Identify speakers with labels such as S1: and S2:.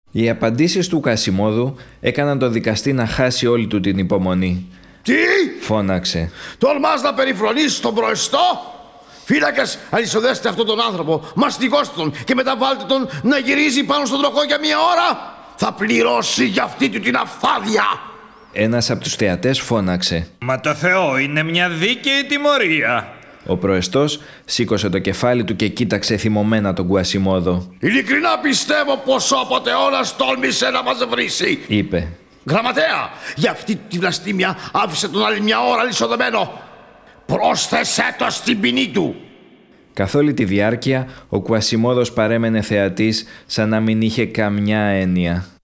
S1: Οι απαντήσεις του Κουασιμόδου έκαναν τον δικαστή να χάσει όλη του την υπομονή.
S2: Τι!
S1: Φώναξε.
S2: Τολμάς να περιφρονήσεις τον προεστό? Φύλακες, αλυσοδέστε αυτόν τον άνθρωπο, μαστιγώστε τον και μετά βάλτε τον να γυρίζει πάνω στον τροχό για μία ώρα. Θα πληρώσει για αυτή του την αφθάδεια.
S1: Ένας από τους θεατές φώναξε.
S3: Μα το Θεό είναι μια δίκαιη τιμωρία.
S1: Ο προεστός σήκωσε το κεφάλι του και κοίταξε θυμωμένα τον Κουασιμόδο.
S2: Ειλικρινά πιστεύω πως ο απατεώνας τόλμησε να μας βρήσει,
S1: είπε.
S2: Γραμματέα, για αυτή τη βλαστήμια άφησε τον άλλη μια ώρα λυσοδεμένο. Πρόσθεσέ το στην ποινή του.
S1: Καθ' όλη τη διάρκεια ο Κουασιμόδος παρέμενε θεατής σαν να μην είχε καμιά έννοια.